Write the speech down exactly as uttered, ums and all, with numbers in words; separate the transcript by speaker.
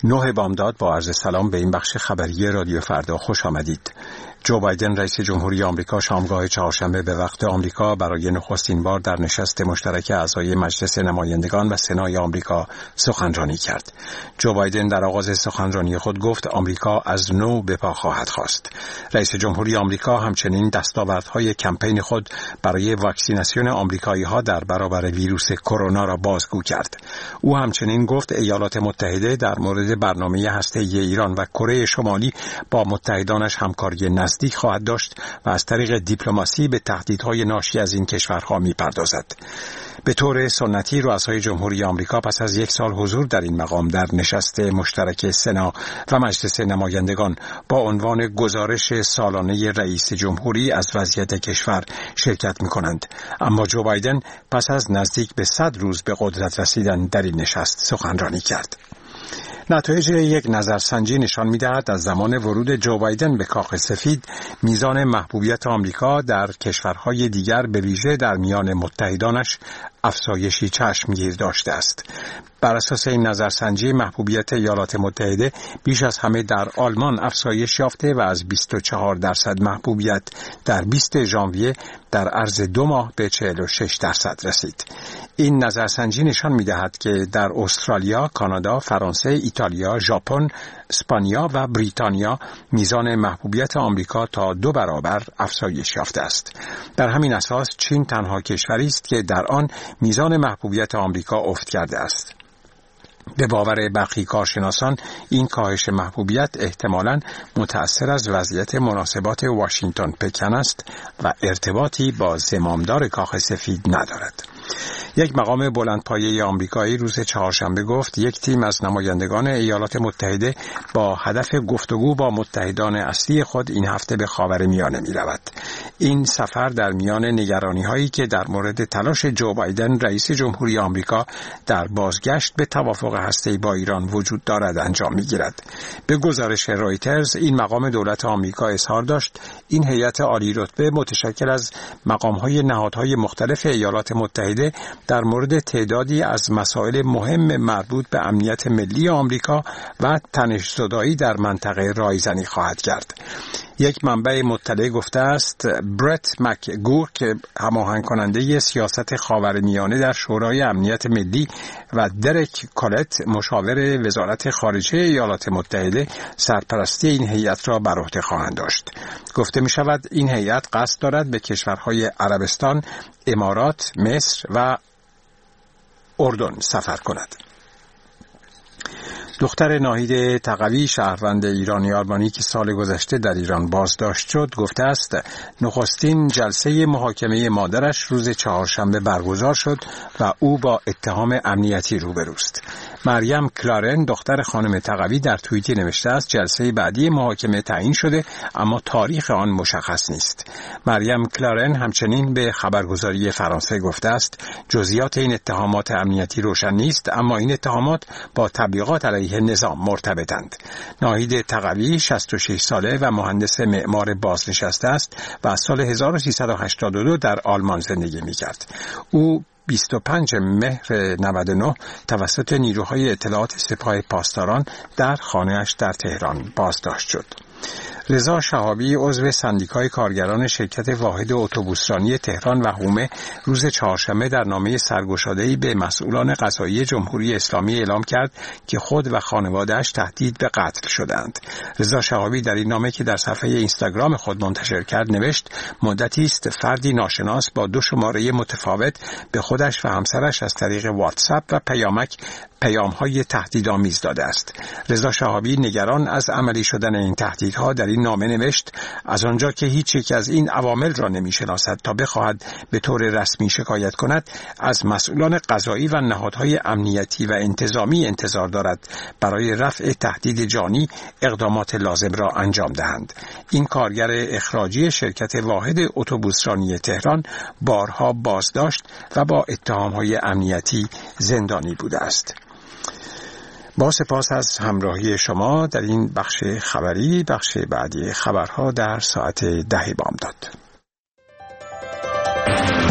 Speaker 1: نه بامداد با عرض سلام به این بخش خبری رادیو فردا خوش آمدید. جو بایدن رئیس جمهوری آمریکا شامگاه چهارشنبه به وقت آمریکا برای نخستین بار در نشست مشترک اعضای مجلس نمایندگان و سنای آمریکا سخنرانی کرد. جو بایدن در آغاز سخنرانی خود گفت آمریکا از نو به پا خواهد خاست. رئیس جمهوری آمریکا همچنین دستاوردهای کمپین خود برای واکسیناسیون آمریکایی‌ها در برابر ویروس کرونا را بازگو کرد. او همچنین گفت ایالات متحده در مورد برنامه هسته‌ای ایران و کره شمالی با متحدانش همکاری نزدیک خواهد داشت و از طریق دیپلماسی به تهدیدهای ناشی از این کشورها می‌پردازد. به طور سنتی رؤسای جمهوری آمریکا پس از یک سال حضور در این مقام در نشست مشترک سنا و مجلس نمایندگان با عنوان گزارش سالانه رئیس جمهوری از وضعیت کشور شرکت می‌کنند. اما جو بایدن پس از نزدیک به صد روز به قدرت رسیدن در این نشست سخنرانی کرد. نتایج یک نظرسنجی نشان می‌دهد از زمان ورود جو بایدن به کاخ سفید میزان محبوبیت آمریکا در کشورهای دیگر به ویژه در میان متحدانش افزایشی چشمگیر داشته است. بر اساس این نظرسنجی محبوبیت ایالات متحده بیش از همه در آلمان افزایش یافته و از بیست و چهار درصد محبوبیت در بیست ژانویه در عرض دو ماه به چهل و شش درصد رسید. این نظرسنجی نشان می‌دهد که در استرالیا، کانادا، فرانسه، ایتالیا، ژاپن، اسپانیا و بریتانیا میزان محبوبیت آمریکا تا دو برابر افزایش یافته است. در همین اساس چین تنها کشوری است که در آن میزان محبوبیت آمریکا افت کرده است. به باور برخی کارشناسان این کاهش محبوبیت احتمالاً متأثر از وضعیت مناسبات واشنگتن پکن است و ارتباطی با زمامدار کاخ سفید ندارد. یک مقام بلندپایه آمریکایی روز چهارشنبه گفت یک تیم از نمایندگان ایالات متحده با هدف گفتگو با متحدان اصلی خود این هفته به خاورمیانه می رود. این سفر در میان نگرانی هایی که در مورد تلاش جو بایدن رئیس جمهوری آمریکا در بازگشت به توافق هسته‌ای با ایران وجود دارد انجام می گیرد. به گزارش رویترز این مقام دولت آمریکا اظهار داشت این هیئت عالی رتبه متشکل از مقام های نهادهای مختلف ایالات متحده در مورد تعدادی از مسائل مهم مربوط به امنیت ملی آمریکا و تنش‌زدایی در منطقه رایزنی خواهد کرد. یک منبع مطلع گفته است برت مکگور که هماهنگ کننده سیاست خاورمیانه در شورای امنیت ملی و درک کالت مشاور وزارت خارجه ایالات متحده سرپرستی این هیئت را بر عهده خواهند داشت. گفته می شود این هیئت قصد دارد به کشورهای عربستان، امارات، مصر و اردن سفر کند. دختر ناهید تقوی شهروند ایرانی آلمانی که سال گذشته در ایران بازداشت شد گفته است نخستین جلسه محاکمه مادرش روز چهارشنبه برگزار شد و او با اتهام امنیتی روبروست. مریم کلارن دختر خانم تقوی در توییتی نوشته است جلسه بعدی محاکمه تعیین شده اما تاریخ آن مشخص نیست. مریم کلارن همچنین به خبرگزاری فرانسه گفته است جزئیات این اتهامات امنیتی روشن نیست اما این اتهامات با تبلیغات علیه نظام مرتبطند. ناهید تقوی شصت و شش ساله و مهندس معمار بازنشسته است و از سال هزار و سیصد و هشتاد و دو در آلمان زندگی می‌کرد. او بیست و پنجم مهر نود و نه توسط نیروهای اطلاعات سپاه پاسداران در خانه‌اش در تهران بازداشت شد. رضا شهابی عضو سندیکای کارگران شرکت واحد اتوبوسرانی تهران و حومه روز چهارشنبه در نامه سرگشاده‌ای به مسئولان قضایی جمهوری اسلامی اعلام کرد که خود و خانواده‌اش تهدید به قتل شدند. رضا شهابی در این نامه که در صفحه اینستاگرام خود منتشر کرد نوشت مدتی است فردی ناشناس با دو شماره متفاوت به خودش و همسرش از طریق واتساپ و پیامک پیام‌های تهدیدآمیز داده است. رضا شهابی نگران از عملی شدن این تهدیدها در این نامه نوشت از آنجا که هیچ یک از این عوامل را نمی‌شناسد تا بخواهد به طور رسمی شکایت کند از مسئولان قضایی و نهادهای امنیتی و انتظامی انتظار دارد برای رفع تهدید جانی اقدامات لازم را انجام دهند. این کارگر اخراجی شرکت واحد اتوبوسرانی تهران بارها بازداشت و با اتهام‌های امنیتی زندانی بوده است. با سپاس از همراهی شما در این بخش خبری. بخش بعدی خبرها در ساعت ده بامداد.